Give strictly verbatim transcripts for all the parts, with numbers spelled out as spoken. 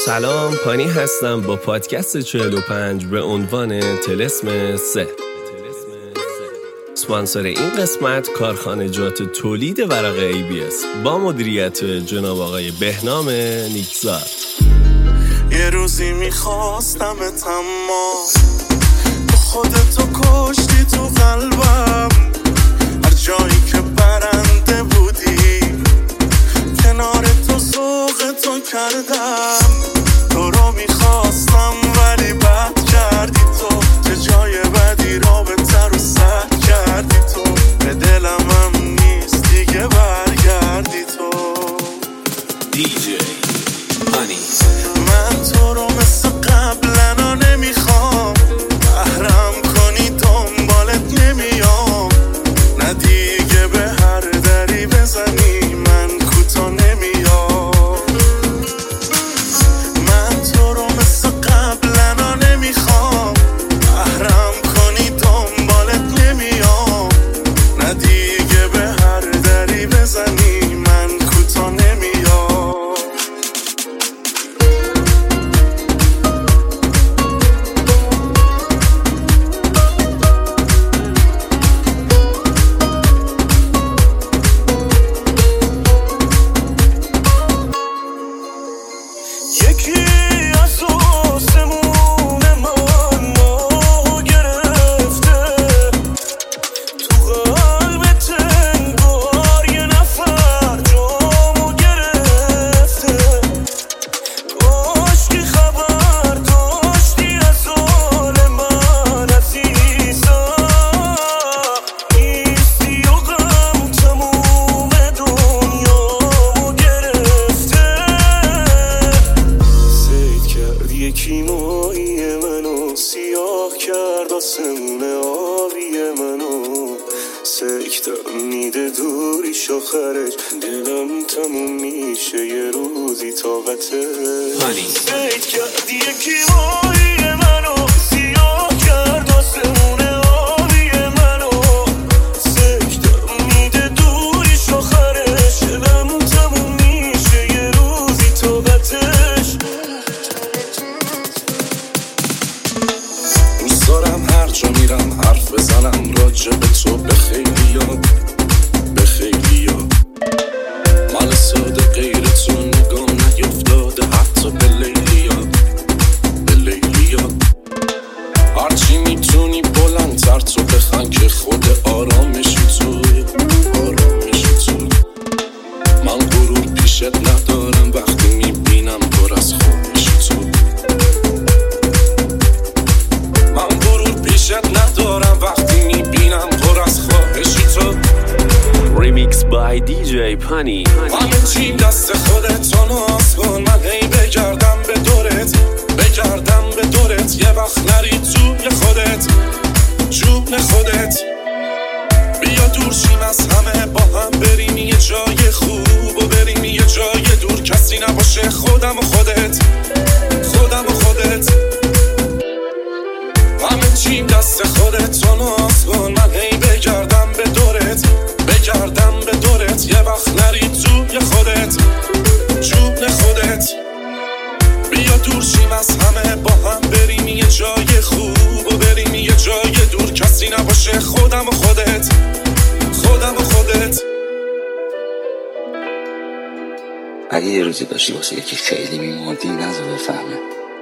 سلام، پانی هستم با پادکست چهل و پنج به عنوان طلسم سه. اسپانسر این قسمت کارخانجات تولید ورق ای بی اس با مدیریت جناب آقای بهنام نیکزاد. یه روزی میخواستم تمام تو خودتو کشتی تو قلبم، هر جایی که برنده بودی کنار تو سوق تو کردم. تو رو میخواستم ولی بد کردی تو، که جای بدی را بهتر رو سر کردی تو. به دلم هم نیست دیگه برگردی تو. دی جی پانی. من تو رو مثل قبلنا نمیخوام، بهرم کنی دنبالت نمیام. نه دیگه به هر دری بزنی من کوتا نمیام. من تو رو مثل قبلنا نمیخوام، بهرم کنی دنبالت نمیام. نه دیگه به هر دری بزنی من کوتا نمیام. یکی از آسمون من ما گرفته، تو قلبت انگار یه نفر جامو گرفته. کاش که خبر داشتی از حال من عزیزم، نیستی و غم تموم دنیامو گرفته. سید کرد یکی ماهی منو، سیاه کرد آسمون آبی منو. سکتم میده دوریش آخرش، دلم تموم میشه یه روزی طاقته. سید کرد یکی ماهی منو، سیاه کرد آسمون آبی منو. سکتم میده دوریش آخرش، دلم تموم میشه یه روزی طاقتش. دوست دارم هر جا میرم حرف بزنم راجع به تو، به خیلیا به خیلیا. مال ساده غیر تو نگام نیفتاده حتی به لیلیا به لیلیا. هرچی میتونی بلندتر تو بخن که خود آرامشی تو آرامشی تو. من غرور پیشت ندارم وقتی میبینم پر از خواهشی تو. من غرور پیشت ندارم وقتی میبینم پر از خواهشی تو. ریمیکس بای دی جی پانی. من چیم دست خودت تو ناز کن، من هی بگردم به دورت بگردم به دورت. یه وقت نری توی خودت جون خودت. بیا دور شیم از همه با هم بریم یه جای خوب و بریم یه جای دور کسی نباشه، خودم و خودت خودم و خودت. همه چیم دست خودت تو ناز کن، من هی بگردم به دورت بگردم به دورت. یه وقت نری توی خودت جون خودت. بیا دور شیم از همه با هم بریم یه جای خوب و بریم یه جای دور کسی نباشه، خودم و خودت خودم و خودت. اگه یه روزی داشتی واسه یکی خیلی میموندی نذار بفهمه.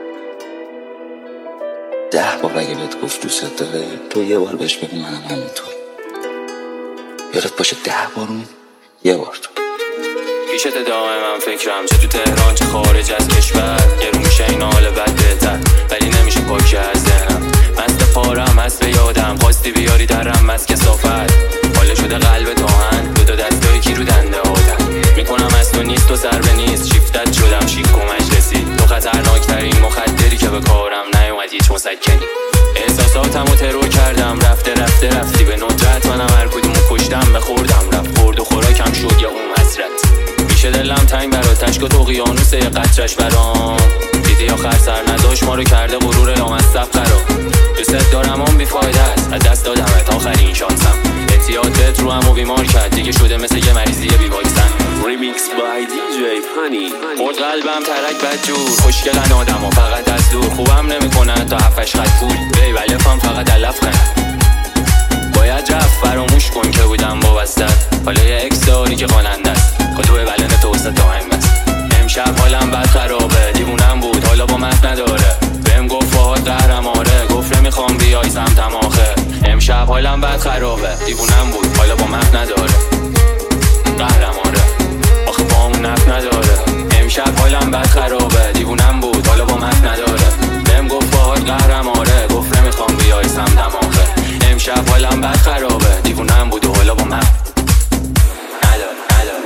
ده بار اگه بهت گفت دوست داره، تو یه بار بهش بگو منم همینطور. یادت باشه ده بار اون یه بار تو. پیشت دائم من فکرم، چه تو تهران چه خارج از کشور. یه رو میشه این حال بد بهتر ولی نمیشه پاکی از ذهنم. مست پارم هست به یادم، خواستی بیاری درم مست کسافت. حاله شده قلب تاهن، دو تا دستایی کی رو دنده آدم. میکنم از تو نیست و سر به نیست، شیفتت شدم شیک و مجلسی. تو خطرناکترین مخدری که به کارم نیومد هیچ مسکنی. احساساتمو ترور کردم، رفته رفته رفتی به ندرت. منم هر کدومو کشتم بخوردم، رفت خورد و خوراکم شد یا اون حسرت. میشه دلم تنگ برات، تشک و تو قیانوسه یه قطرش برام. دیدی آخر سر نداشت ما رو کرده غرور یا مصب قرار. دوست دارم اون بیفایده است، از دست دادمت آخرین شانسم. اعتیادت رو همو بیمار کرد دیگه، شده مثل یه مریضی بی واکسن. ریمیکس بای دی جی پانی. خود قلبم ترک بدجور، خوشگلن آدم و فقط از دور، خوبم نمیکنن تا هفتش خط پول، بی بلفم فقط علف کن. باید رفت فراموش کن که بودم وابستت، حالا یه اکس داری که خواننده است، کدو بلن تو وسط تایم بست. امشب حالم بد خرابه، دیوونم بود حالا با مف نداره، بهم گفت فاهات قهرماره، گفت نمیخوام بیای سمتم آخه. امشب حالم بد خرابه، دیوونم بود حالا با مف نداره، قهرماره آخه با اون نف نداره. امشب حالم بد خرابه، دیوونم بود حالا با مف نداره، بهم گفت فاهات قهرماره، گفت نمیخوام بیای سمتم آخه. امشب حالم بد خرابه، دیوونم بود و حالا با مف نداره نداره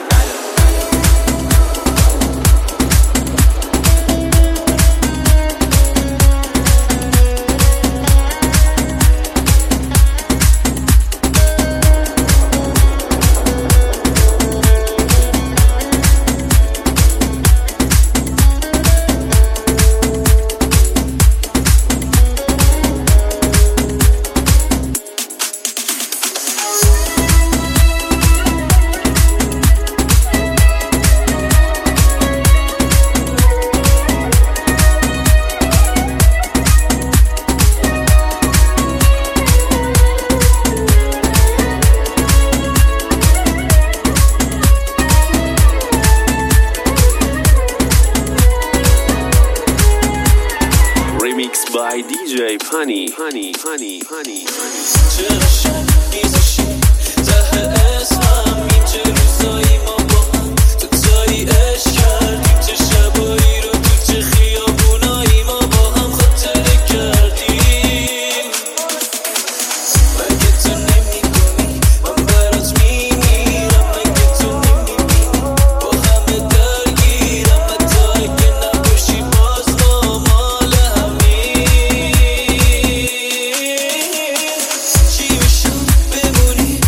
by دی جی Honey Honey Honey Honey چرا شب میزشی ته اسمم این چه روزایی ما با هم تو تایی عشق کردیم، چه شبایی رو تو چه خیابونایی ما با هم خاطره کردیم. مگه تو نمی کنی من برات میمیرم، مگه تو نمی بینی با همه درگیرم، حتی اگه نباشی باز ما مال همین. چی میشم بمونی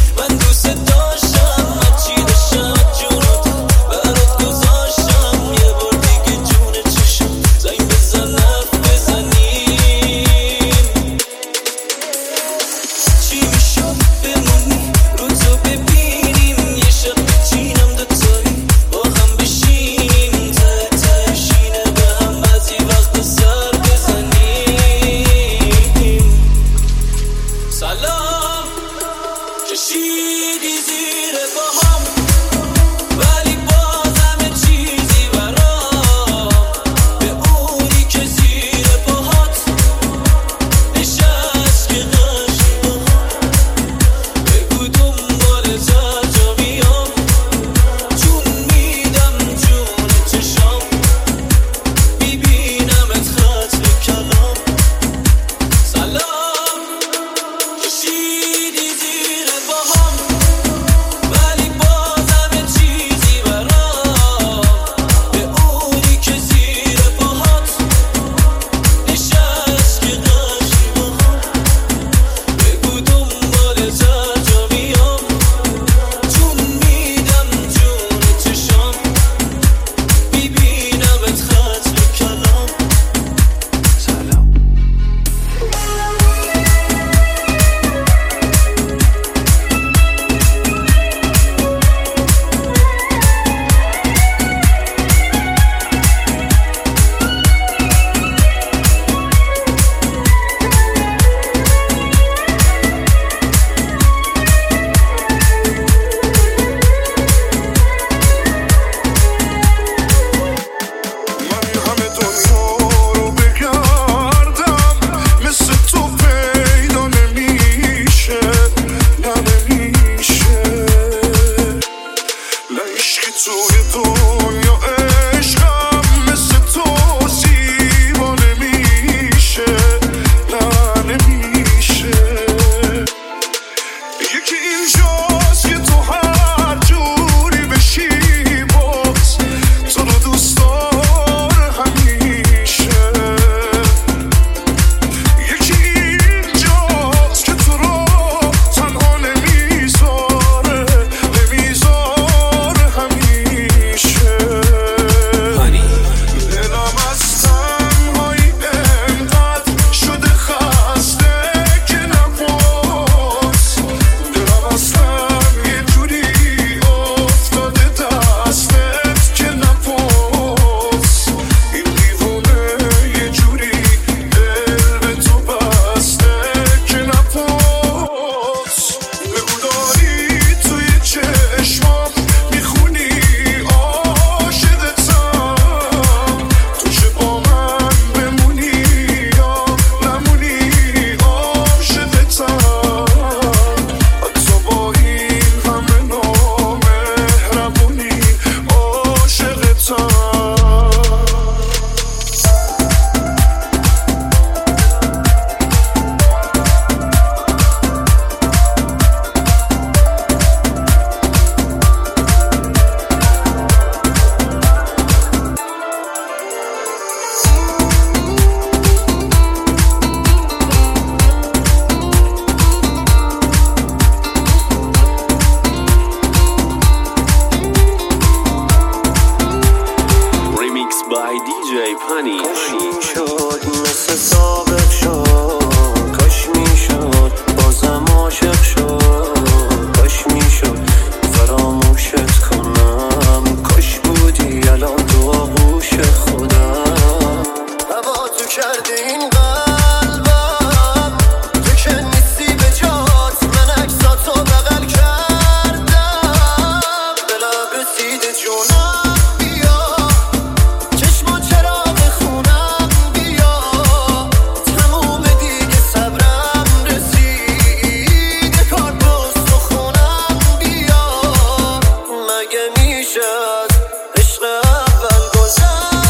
جی پانی. کاش میشد مثل سابق شد، کاش میشد بازم عاشق شد، کاش میشد فراموشت کنم، کاش بودی الان تو آغوش خودم. هوا تو کردی این قلبم، تو که نیستی به جات، من عکساتو بغل کردم، دلم رسیده جونم بیا، چشما چراغ خونم بیا، تموم دیگه صبرم رسیده، کار دوست و خونم بیا، مگه میشه از عشق اول گذشت،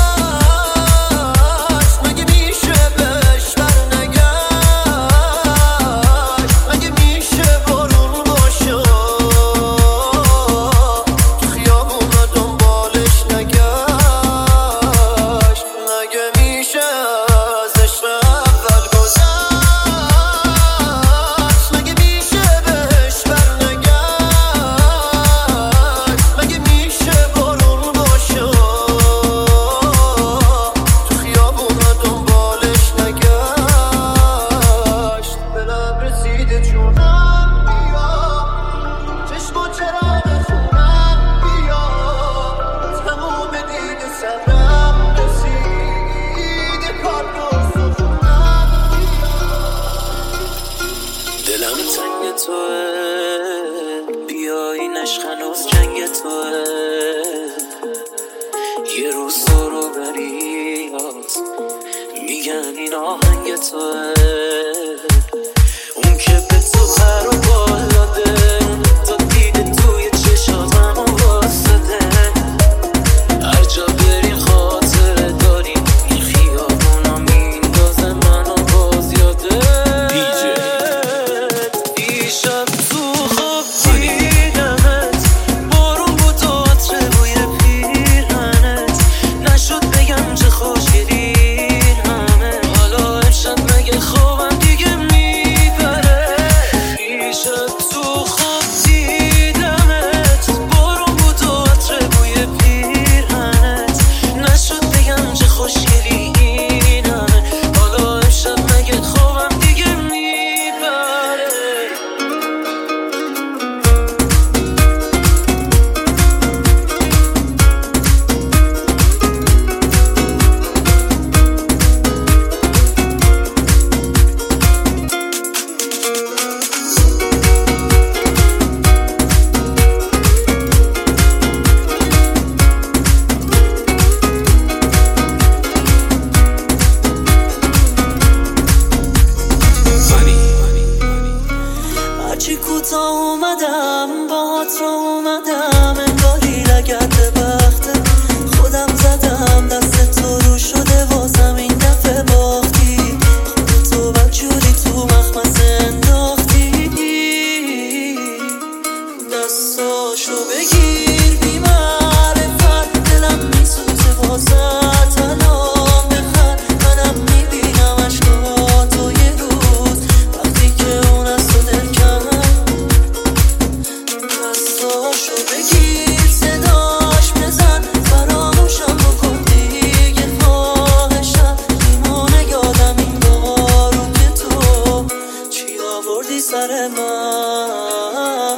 مگه میشه بهش برنگشت، مگه میشه بارون باشه تو خیابونا دنبالش نگشت، مگه میشه از عشق اول گذشت، مگه میشه بهش برنگشت، مگه میشه بارون باشه تو خیابونا دنبالش نگشت، دلم رسیده جونم بیا، چشم و چراغ خونم بیا، تموم دیگه صبرم رسیده، کار دوست و خونم دلم تنگ توه، بیاین عشق هنوز جنگ توه، یه روز تو رو بریات میگن این آهنگ توه، اون که به تو پر و بال داده، تا دیده توی چشاتم و واسده، هر جا بریم خاطره داریم، این خیابونا میندازه منو باز یاده. دیشب تو خواب دیدمت، بارون بود و عطر بوی پیرهنت، نشد بگم چه خوشگلی این همه، حالا امشب مگه خوابم دیگه میبره. دیشب تو خواب دیدمت، بارون بود و عطر بوی پیرهنت، نشد بگم چه خوشگلی این همه، حالا امشب مگه خوابم دیگه میبره. هرچی کوتاه اومدم باهات رو اومدم، انگاری لگد بخته خودم زدم، دست تو رو شده واسم این دفعه باختی، خودتو بدجوری تو مخمسه انداختی، دستاشو بگیر بی معرفت، دلم میسوزه واسه الان بخند، منم میبینم اشکاتو یه روز وقتی که اون از تو دل کم، دستاشو بگیر صداش بزن، فراموشم بکن دیگه خواهشم، میمونه یادم این بارو که تو چی آوردی سر من.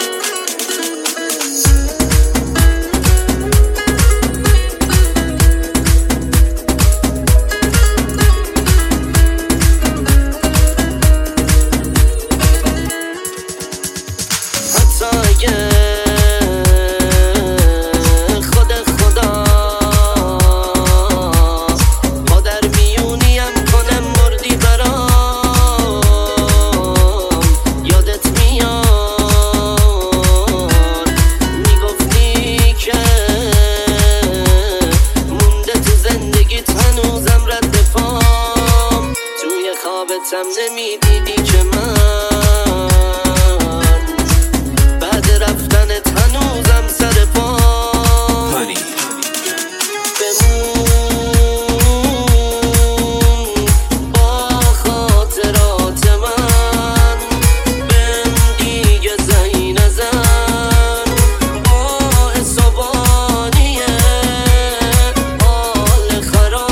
حتی اگه خود خدا مادر میونیم کنم مردی برام، یادت میاد میگفتی که مونده تو زندگیت هنوزم رد پام، توی خوابتم نمیدیدی که من بعد رفتنت هنوزم سر پام، بمون با خاطرات من، بهم دیگه زنگ نزن، باعث و بانیه حال خراب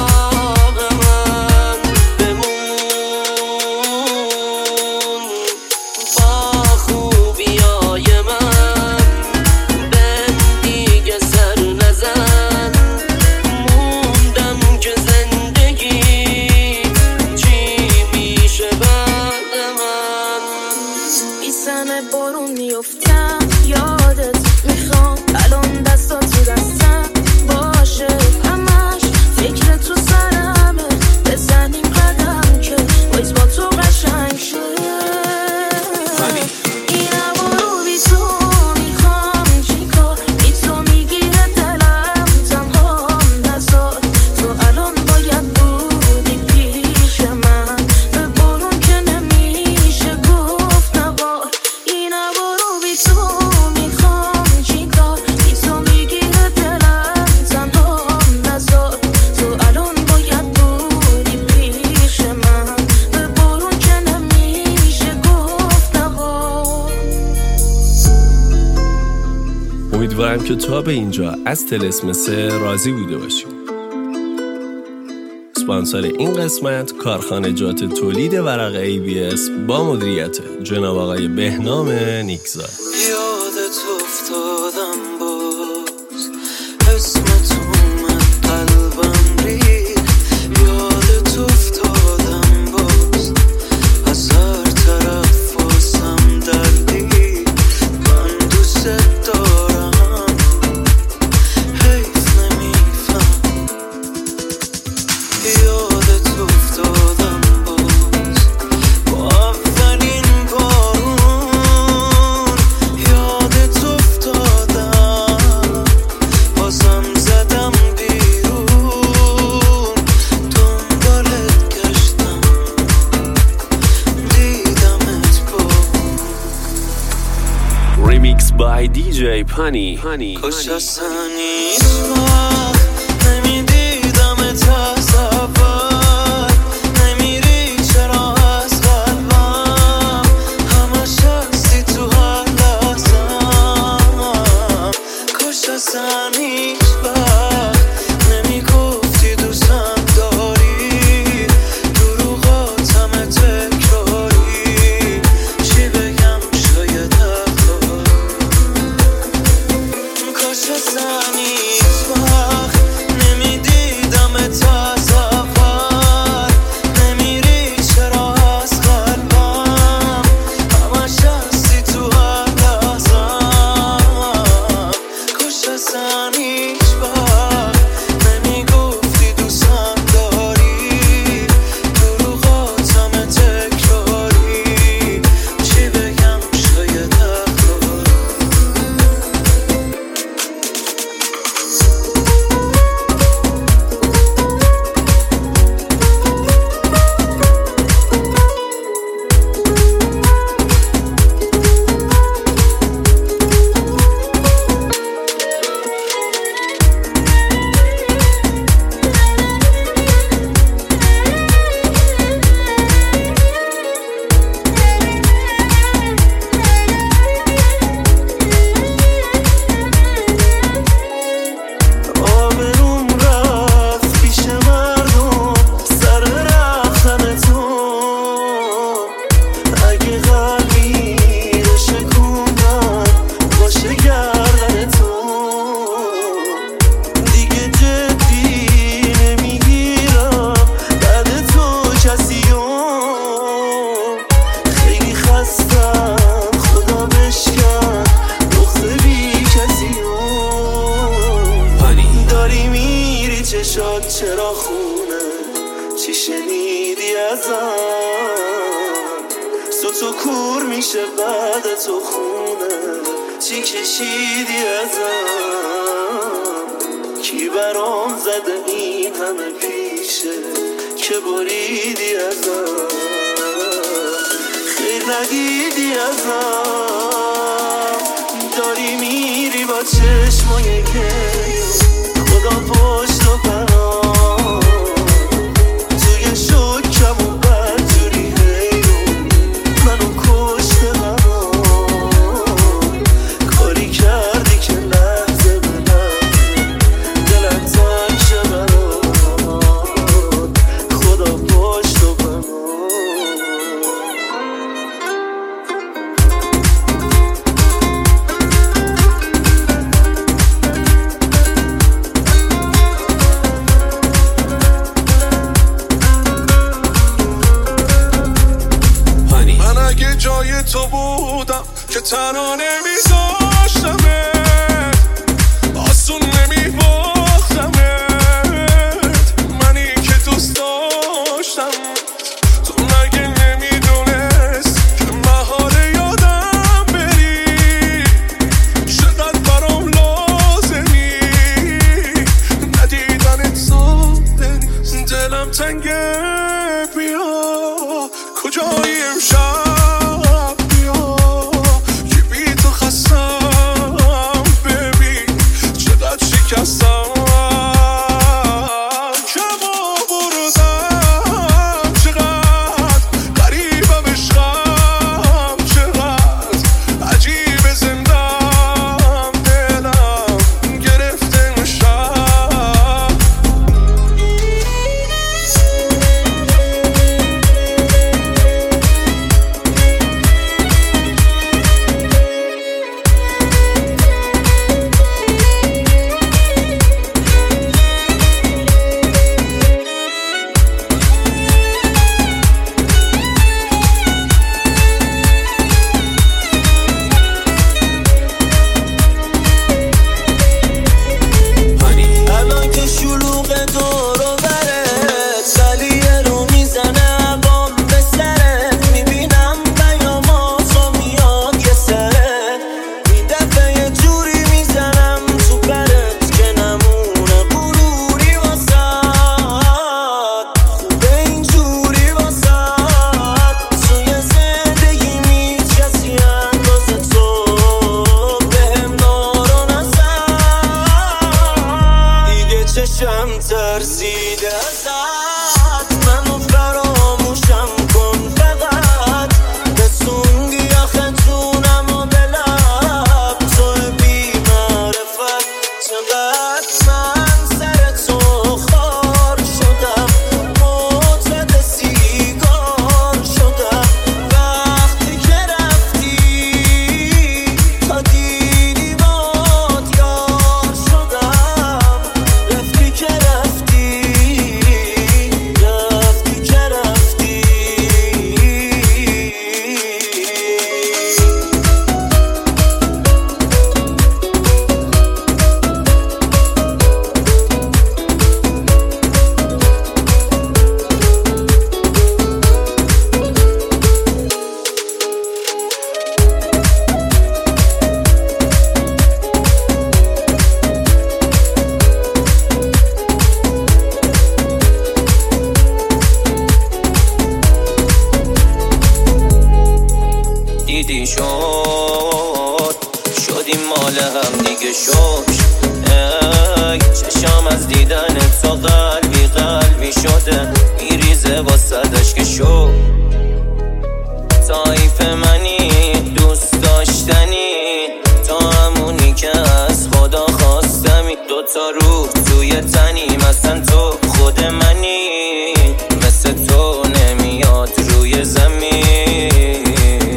که تا به اینجا از طلسم سه راضی بوده باشیم. اسپانسر این قسمت کارخانجات تولید ورق ای بی اس با مدیریت جناب آقای بهنام نیکزاد. یادت افتادم باز اسمتون من قلبم ریخ، یادت افتادم باز از هر طرف واسم دردی، من دوست دارم حیف نمیفهم. یادت افتادم باز با اولین بارون، یادت افتادم بازم زدم بیرون، دنبالت گشتم دیدمت با ریمیکس بای دی جی پانی. کاش اصلا هیچ وقت نمیدیدمت از اول، نمیری چرا از قلبم، همش هستی تو هر لحظم. کاش اصلا هیچ وقت نمیگفتی دوستم داری، دروغات همه تکراری، چی بگم شاید حق داری. کاش اصلا هیچ وقت نمیدیدمت از اول، نمیری چرا از قلبم، همش هستی تو هر لحظم. کاش اصلا هیچ وقت نمیگفتی دوستم داری، دروغات همه تکراری، چی بگم شاید حق داری. آبروم رفت پیش مردم سر رفتن تو، اگه قلبی رو شکوندم باشه گردن تو، دیگه جدی نمیگیرم بعد تو کسیو، خیلی خستم خدا بشکن بغض بی کسیو. داری میری چشات چرا خونه، چی شنیدی ازم، سوتو کور میشه بعد تو خونه، چی کشیدی ازم، کی برام زده این همه پیشه که بریدی ازم، خیر ندیدی ازم. داری میری با چشمای گریه، خدا پشت و پناه، توی شکم و بدجوری حیرون منو کشته غمان، کاری کردی که لحظه به لحظه دلت تنگ شه برام، خدا پشت و پناه. جای تو بودم که تنها نمیذاشتمت، آسون نمیباختمت، منی که دوست داشتم تو مگه نمیدونست که محاله یادم بری، چقدر برام لازمی ندیدنت صبح دلم تنگه، بیا کجایی امشب چشم ترسیده ازت، منو فراموشم کن فقط، رسوندی آخه جونم و به لب، تو بی معرفت چقدر من سر تو خار شدم، معتاد سیگار شدم، وقتی که رفتی تا دیدی باد یار شدم، رفتی که رفتی رفتی که رفتی. دیدی شد شدیم مال هم دیگه شش، ای چشام از دیدن تو قلبی قلبی شده، میریزه واسدش که شد تایپ منی، دوست داشتنی، تا همونی که از خدا خواستمی، دوتا روح توی تنی، مثلا تو خود منی، مثل تو نمیاد روی زمین،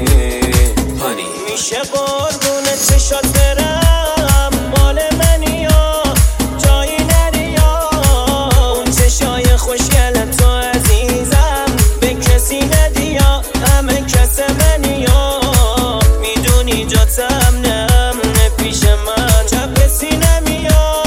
میشه قربون چشات برم، مال منی یا جایی نری یا اون چشای خوشگل تو عزیزم، به کسی ندی یا همه کس منی یا میدونی جاتم نمونه پیش من، چپ سینم یا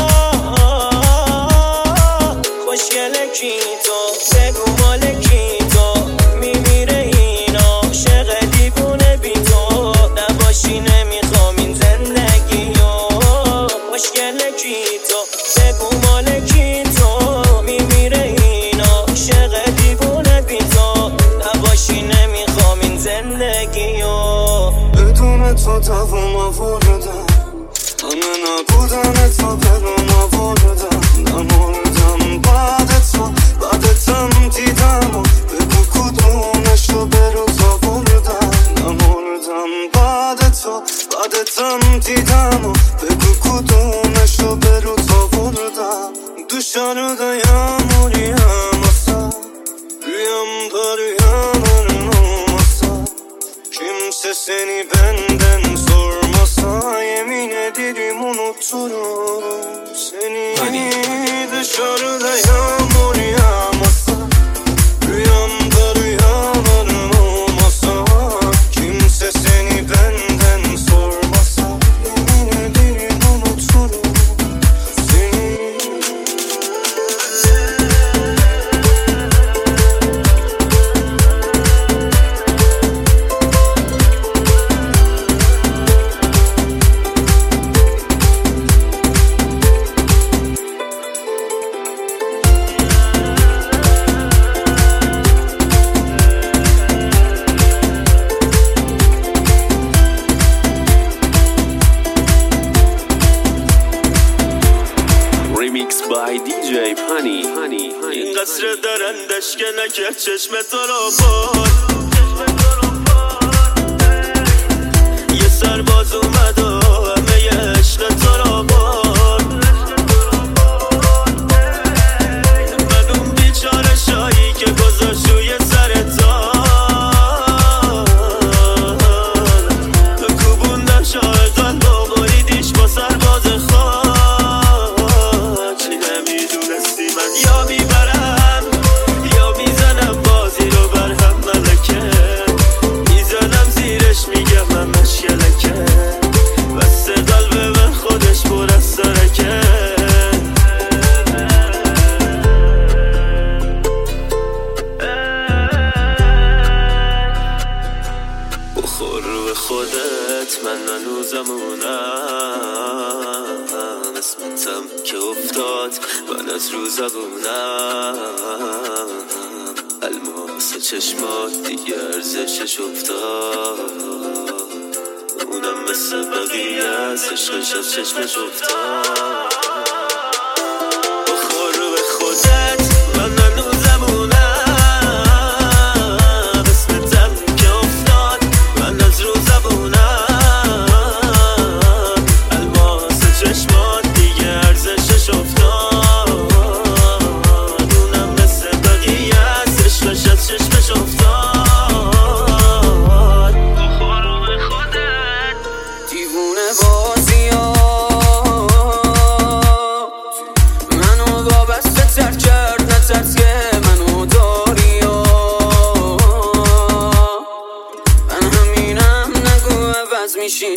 خوشگل کی تو بگو مال کی تو، میمیره این عاشق دیوونه بی تو، نباشی نمیخوام این زندگی رو، خوشگل کی تو بگو مال کی تو، میمیره این عاشق دیوونه بی تو، نباشی نمیخوام این زندگی رو. بدون تو تفهم آوردم، همه نبودن تو برام آوردم، نموردم بعد تو، بعدتم دیدم و بگو کدومشو بروز آوردم، نموردم بعد تو، بعدتم دیدم و بگو کدومشو بروز آوردم، دوشانو دایم موریم واسه ریم داریم ارنوماسا، kimse seni benden sormasa, yemin ederim unuturum seni, dışarıda yağmur yağmasa, rüyamda rüyalarım olmasa, kimse seni benden sormasa, yemin ederim unuturum seni. Remix by دی جی Pani. این قصر درندش که نکرد چشم تو رو بار، یه سرباز اومد و همه عشق تو رو بار، من اون بیچاره شایی که گذاشت روی سر تار، کوبوندم شاید قلب و بریدیش با سرباز خاک، نمیدونستی من یا میبرم یا میزنم بازی رو بر هم، ملکه میزنم زیرش میگم من مشکلکه، بس قلب من خودش پر از سرکه، بخور به خودت من هنوزمونم، اسمتم که افتاد من از رو زبونم، الماس چشمات دیگه ارزشش افتاد، اونم مثل بقیه از عشقش از چشمش افتاد، بخور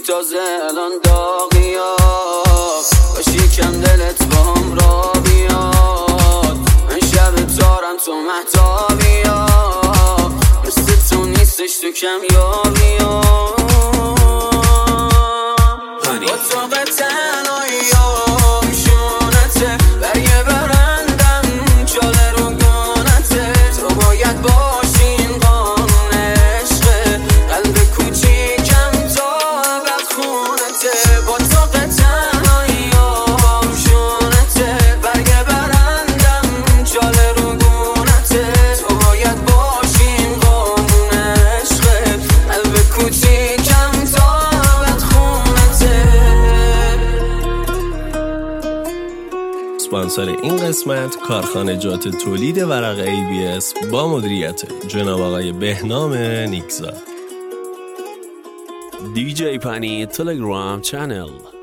تازه الان داغیا باش یکم دلت با هم را بیاد من شب تارم تو محتابیا مثل تو نیستش تو کمیابیا با تو به تنهاییام شونته برگه برندم چاله رو گونته تو باید باشی این قانون عشقه قلب کوچیکم تا بدخونته با تو به تنهاییام شونته برگه برندم چاله رو گونته تو باید باشی این قانون عشقه قلب کوچیکم تا اسپانسر این قسمت کارخانجات تولید ورق ای بی اس با مدیریت جناب آقای بهنام نیکزاد. دی جی پانی تلگرام چنل.